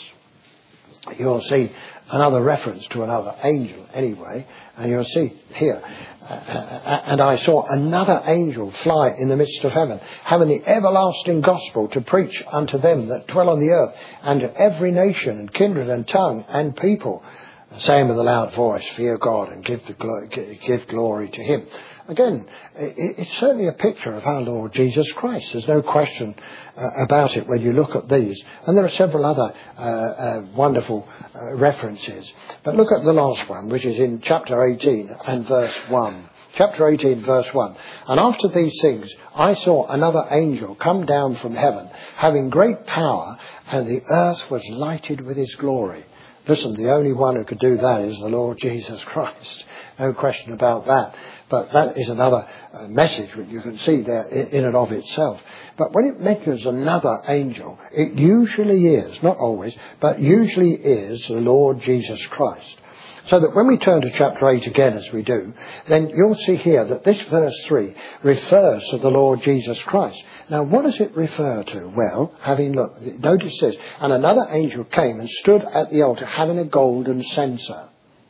you'll see another reference to another angel anyway, and you'll see here, and I saw another angel fly in the midst of heaven, having the everlasting gospel to preach unto them that dwell on the earth, and to every nation and kindred and tongue and people, saying with a loud voice, fear God and give glory to him. Again, it's certainly a picture of our Lord Jesus Christ. There's no question about it when you look at these. And there are several other wonderful references. But look at the last one, which is in chapter 18 and verse 1. Chapter 18, verse 1. And after these things, I saw another angel come down from heaven, having great power, and the earth was lighted with his glory. Listen, the only one who could do that is the Lord Jesus Christ. No question about that. But that is another message which you can see there in and of itself. But when it mentions another angel, it usually is, not always, but usually is the Lord Jesus Christ. So that when we turn to chapter 8 again, as we do, then you'll see here that this verse 3 refers to the Lord Jesus Christ. Now, what does it refer to? Well, having looked, notice this, and another angel came and stood at the altar having a golden censer.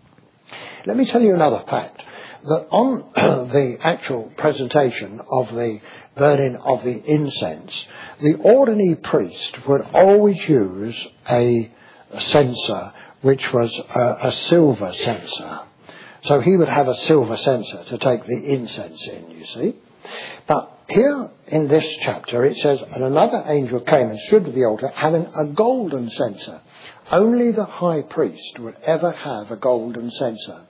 Let me tell you another fact, that on the actual presentation of the burning of the incense, the ordinary priest would always use a censer which was a silver censer. So he would have a silver censer to take the incense in, you see. But here in this chapter it says, and another angel came and stood at the altar having a golden censer. Only the high priest would ever have a golden censer.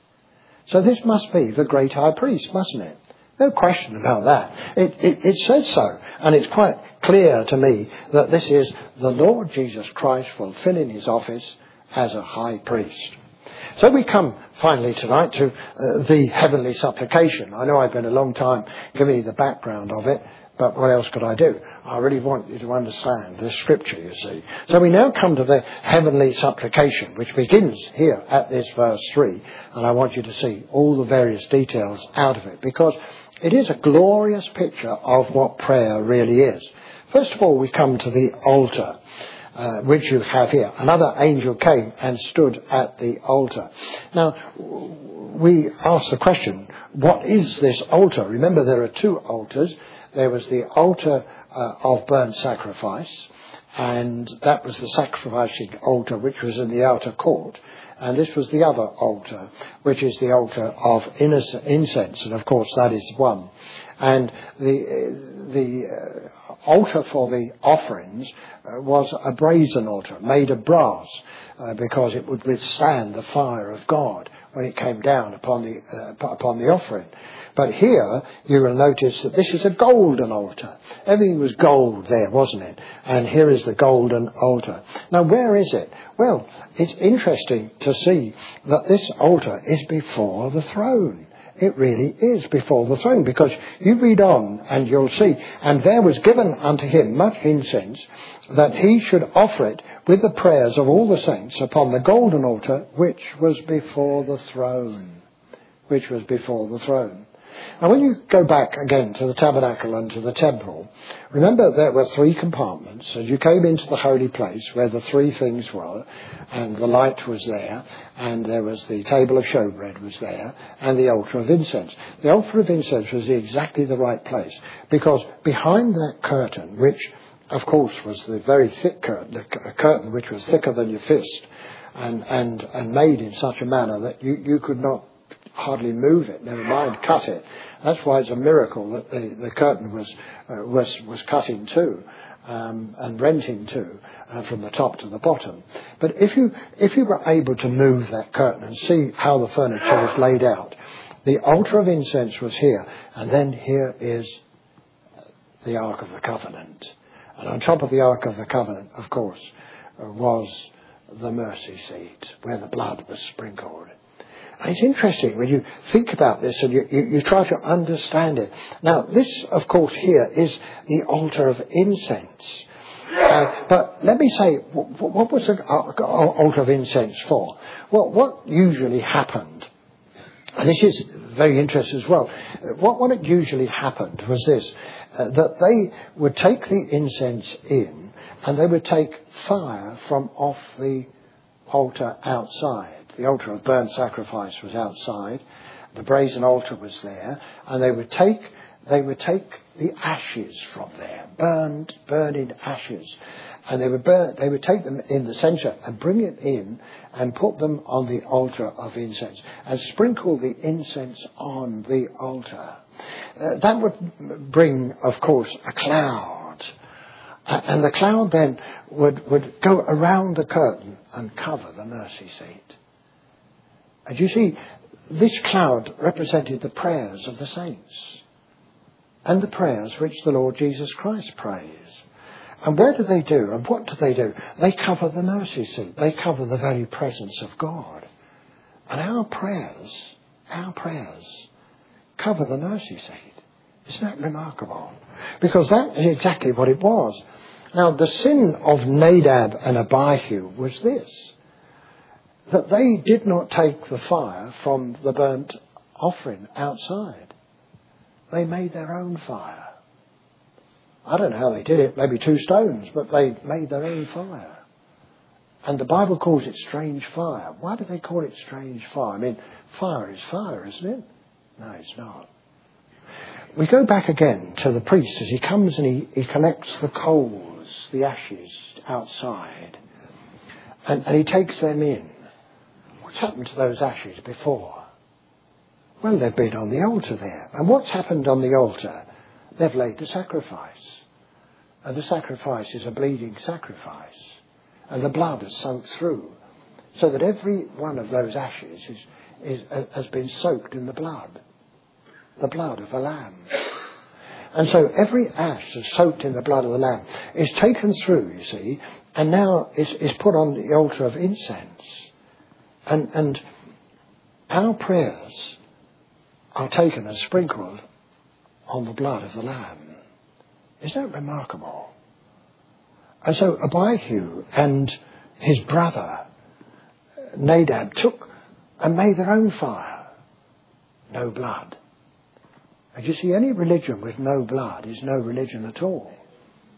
So this must be the great high priest, mustn't it? No question about that. It says so. And it's quite clear to me that this is the Lord Jesus Christ fulfilling his office as a high priest. So we come finally tonight to the heavenly supplication. I know I've been a long time giving you the background of it, but what else could I do? I really want you to understand the scripture, you see. So we now come to the heavenly supplication, which begins here at this verse 3. And I want you to see all the various details out of it, because it is a glorious picture of what prayer really is. First of all, we come to the altar. which you have here. Another angel came and stood at the altar. Now, we ask the question, what is this altar? Remember, there are two altars. There was the altar of burnt sacrifice, and that was the sacrificing altar which was in the outer court. And this was the other altar, which is the altar of incense, and of course that is one. And the altar for the offerings was a brazen altar made of brass, because it would withstand the fire of God when it came down upon the offering. But here you will notice that this is a golden altar. Everything was gold there, wasn't it? And here is the golden altar. Now, where is it? Well, it's interesting to see that this altar is before the throne. It really is before the throne, because you read on and you'll see, and there was given unto him much incense, that he should offer it with the prayers of all the saints upon the golden altar which was before the throne. Which was before the throne. Now, when you go back again to the tabernacle and to the temple, remember there were three compartments, and you came into the holy place where the three things were, and the light was there, and there was the table of showbread was there, and the altar of incense. The altar of incense was exactly the right place, because behind that curtain, which of course was the very thick curtain, a curtain which was thicker than your fist, and made in such a manner that you could not hardly move it, never mind cut it. That's why it's a miracle that the curtain was cut in two, and rent in two, from the top to the bottom. But if you were able to move that curtain and see how the furniture was laid out, the altar of incense was here, and then here is the Ark of the Covenant. And on top of the Ark of the Covenant, of course, was the mercy seat where the blood was sprinkled. And it's interesting when you think about this and you try to understand it. Now, this, of course, here is the altar of incense. But let me say, what was the altar of incense for? Well, what usually happened, and this is very interesting as well, what it usually happened was this, that they would take the incense in and they would take fire from off the altar outside. The altar of burnt sacrifice was outside. The brazen altar was there, and they would take the ashes from there, burning ashes, and they would take them in the centre and bring it in and put them on the altar of incense and sprinkle the incense on the altar. That would bring, of course, a cloud, and the cloud then would go around the curtain and cover the mercy seat. And you see, this cloud represented the prayers of the saints and the prayers which the Lord Jesus Christ prays. And where do they do? And what do? They cover the mercy seat. They cover the very presence of God. And our prayers cover the mercy seat. Isn't that remarkable? Because that is exactly what it was. Now, the sin of Nadab and Abihu was this, that they did not take the fire from the burnt offering outside. They made their own fire. I don't know how they did it, maybe 2 stones, but they made their own fire. And the Bible calls it strange fire. Why do they call it strange fire? I mean, fire is fire, isn't it? No, it's not. We go back again to the priest as he comes and he collects the coals, the ashes outside, and he takes them in. What's happened to those ashes before? Well, they've been on the altar there. And what's happened on the altar? They've laid the sacrifice. And the sacrifice is a bleeding sacrifice. And the blood has soaked through. So that every one of those ashes has been soaked in the blood. The blood of a lamb. And so every ash that's soaked in the blood of the lamb is taken through, you see, and now is put on the altar of incense. And our prayers are taken and sprinkled on the blood of the Lamb. Isn't that remarkable? And so Abihu and his brother Nadab took and made their own fire. No blood. And you see, any religion with no blood is no religion at all.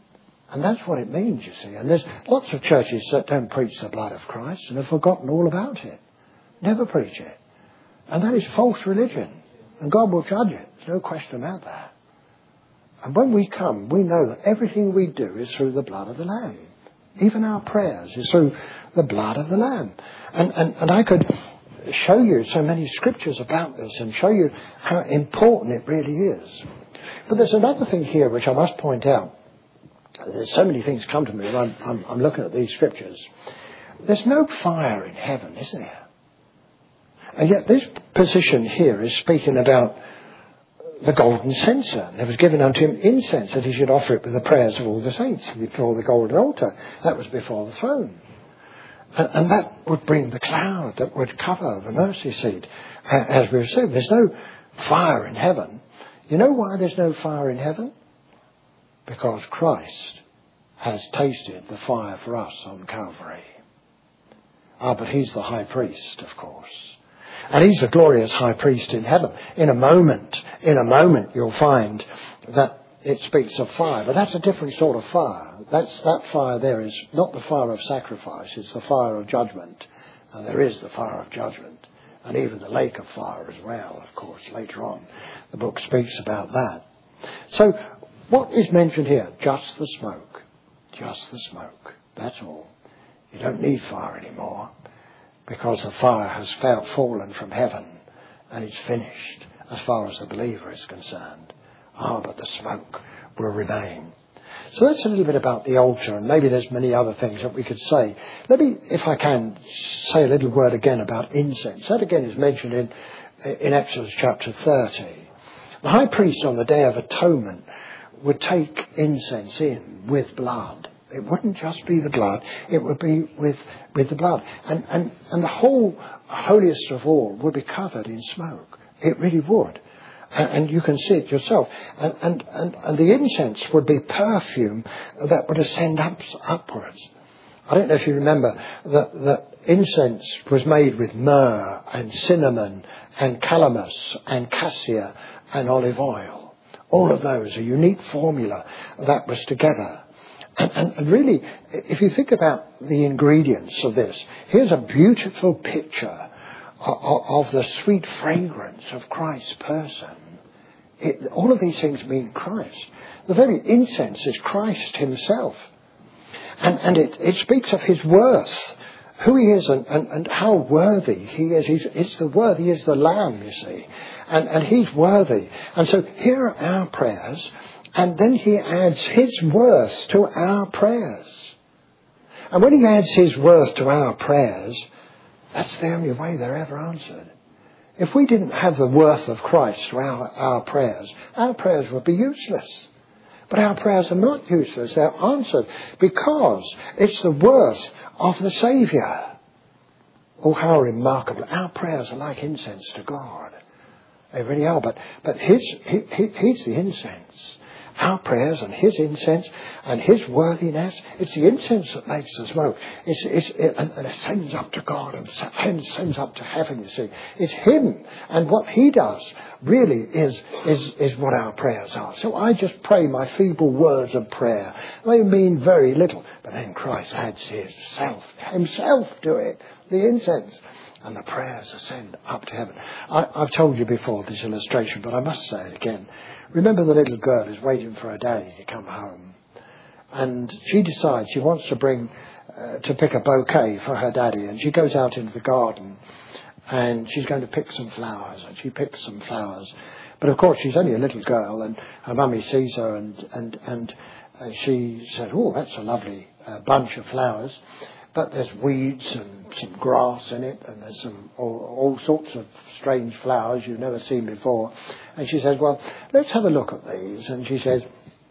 And that's what it means, you see. And there's lots of churches that don't preach the blood of Christ and have forgotten all about it. Never preach it. And that is false religion. And God will judge it. There's no question about that. And when we come, we know that everything we do is through the blood of the Lamb. Even our prayers is through the blood of the Lamb. And I could show you so many scriptures about this and show you how important it really is. But there's another thing here which I must point out. There's so many things come to me when I'm looking at these scriptures. There's no fire in heaven, is there? And yet this position here is speaking about the golden censer. And there was given unto him incense that he should offer it with the prayers of all the saints before the golden altar. That was before the throne. And that would bring the cloud that would cover the mercy seat. As we've said, there's no fire in heaven. You know why there's no fire in heaven? Because Christ has tasted the fire for us on Calvary. But he's the high priest, of course. And he's the glorious high priest in heaven. In a moment you'll find that it speaks of fire. But that's a different sort of fire. That fire there is not the fire of sacrifice. It's the fire of judgment. And there is the fire of judgment. And even the lake of fire as well, of course, later on. The book speaks about that. So, what is mentioned here? Just the smoke. Just the smoke. That's all. You don't need fire anymore because the fire has fallen from heaven and it's finished as far as the believer is concerned. But the smoke will remain. So that's a little bit about the altar, and maybe there's many other things that we could say. Let me, if I can, say a little word again about incense. That again is mentioned in Exodus chapter 30. The high priest on the Day of Atonement would take incense in with blood. It wouldn't just be the blood, it would be with the blood. And the whole holiest of all would be covered in smoke. It really would. And you can see it yourself. And the incense would be perfume that would ascend upwards. I don't know if you remember that incense was made with myrrh and cinnamon and calamus and cassia and olive oil. All of those, a unique formula that was together. And really, if you think about the ingredients of this, here's a beautiful picture of the sweet fragrance of Christ's person. All of these things mean Christ. The very incense is Christ himself. And it speaks of his worth, who he is and how worthy he is. He is the Lamb, you see. And he's worthy. And so here are our prayers. And then he adds his worth to our prayers. And when he adds his worth to our prayers, that's the only way they're ever answered. If we didn't have the worth of Christ to our prayers would be useless. But our prayers are not useless. They're answered because it's the worth of the Saviour. Oh, how remarkable. Our prayers are like incense to God. They really are. But he's the incense. Our prayers and his incense and his worthiness, it's the incense that makes the smoke. And it ascends up to God and ascends up to heaven, you see. It's him. And what he does really is what our prayers are. So I just pray my feeble words of prayer. They mean very little. But then Christ adds himself to it, the incense. And the prayers ascend up to heaven. I've told you before this illustration, but I must say it again. Remember the little girl who's waiting for her daddy to come home. And she decides she wants to pick a bouquet for her daddy. And she goes out into the garden and she's going to pick some flowers. And she picks some flowers. But of course she's only a little girl and her mummy sees her and she says, oh, that's a lovely bunch of flowers. But there's weeds and some grass in it, and there's all sorts of strange flowers you've never seen before. And she says, well, let's have a look at these. And she says,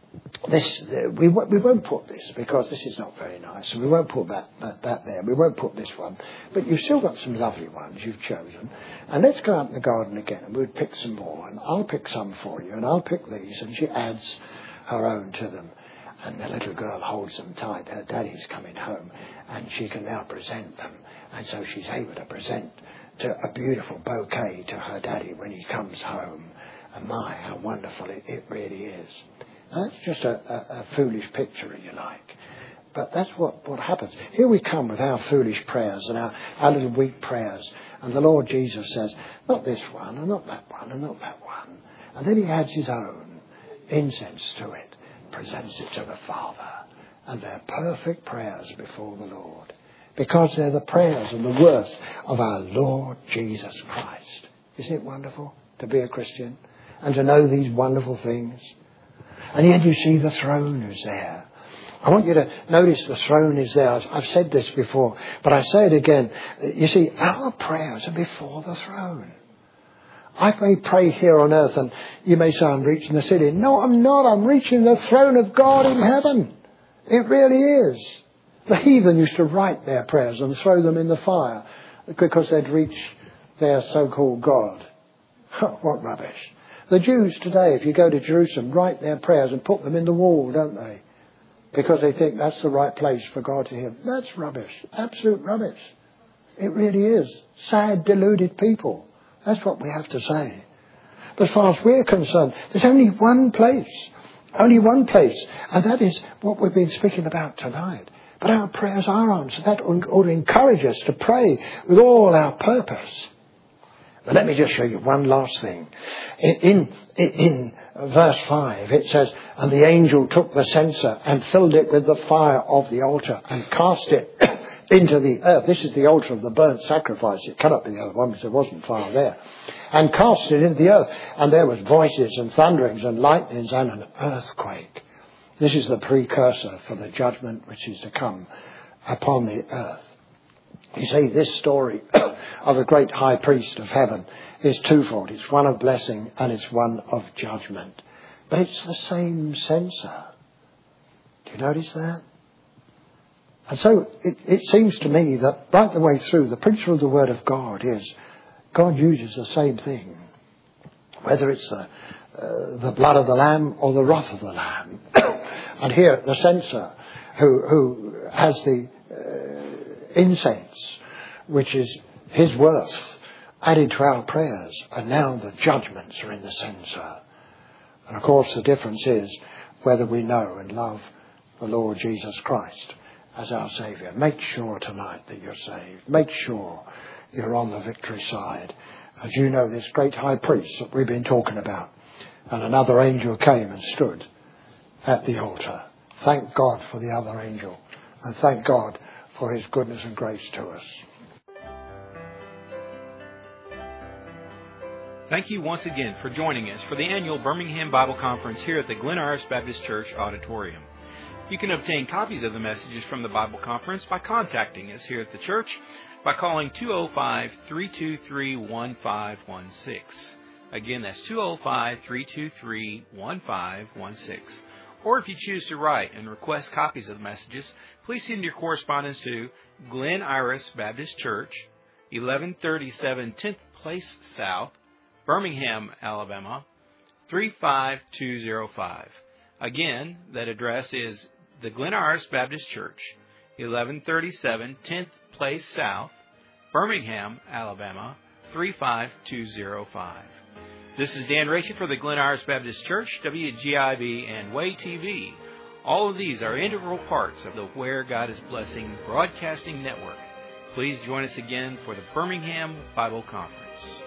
we won't put this because this is not very nice. And we won't put that there. We won't put this one. But you've still got some lovely ones you've chosen. And let's go out in the garden again and we'll pick some more. And I'll pick some for you and I'll pick these. And she adds her own to them. And the little girl holds them tight. Her daddy's coming home and she can now present them. And so she's able to present a beautiful bouquet to her daddy when he comes home. And my, how wonderful it really is. Now, that's just a foolish picture, if you like. But that's what happens. Here we come with our foolish prayers and our little weak prayers. And the Lord Jesus says, not this one, and not that one, and not that one. And then he adds his own incense to it, presents it to the Father. And they're perfect prayers before the Lord. Because they're the prayers and the worth of our Lord Jesus Christ. Isn't it wonderful to be a Christian and to know these wonderful things? And yet you see the throne is there. I want you to notice the throne is there. I've said this before, but I say it again. You see, our prayers are before the throne. I may pray here on earth and you may say I'm reaching the ceiling. No, I'm not. I'm reaching the throne of God in heaven. It really is. The heathen used to write their prayers and throw them in the fire because they'd reach their so-called God. What rubbish. The Jews today, if you go to Jerusalem, write their prayers and put them in the wall, don't they? Because they think that's the right place for God to hear. That's rubbish. Absolute rubbish. It really is. Sad, deluded people. That's what we have to say. But as far as we're concerned, there's only one place. Only one place. And that is what we've been speaking about tonight. But our prayers are answered. That ought to encourage us to pray with all our purpose. But let me just show you one last thing. In verse 5 it says, and the angel took the censer and filled it with the fire of the altar and cast it into the earth. This is the altar of the burnt sacrifice. It cannot be the other one because there wasn't fire there. And cast it into the earth. And there was voices and thunderings and lightnings and an earthquake. This is the precursor for the judgment which is to come upon the earth. You see, this story of the great high priest of heaven is twofold. It's one of blessing and it's one of judgment. But it's the same censer. Do you notice that? And so it seems to me that right the way through, the principle of the Word of God is God uses the same thing. Whether it's the blood of the Lamb or the wrath of the Lamb. And here the censer who has the incense, which is his worth, added to our prayers. And now the judgments are in the censer. And of course the difference is whether we know and love the Lord Jesus Christ as our Saviour. Make sure tonight that you're saved. Make sure you're on the victory side. As you know, this great high priest that we've been talking about. And another angel came and stood at the altar. Thank God for the other angel. And thank God for his goodness and grace to us. Thank you once again for joining us for the annual Birmingham Bible Conference here at the Glen Iris Baptist Church Auditorium. You can obtain copies of the messages from the Bible Conference by contacting us here at the church by calling 205-323-1516. Again, that's 205-323-1516. Or if you choose to write and request copies of the messages, please send your correspondence to Glen Iris Baptist Church, 1137 10th Place South, Birmingham, Alabama, 35205. Again, that address is the Glen Iris Baptist Church, 1137 10th Place South, Birmingham, Alabama, 35205. This is Dan Racia for the Glen Iris Baptist Church, WGIV, and Way TV. All of these are integral parts of the Where God is Blessing Broadcasting Network. Please join us again for the Birmingham Bible Conference.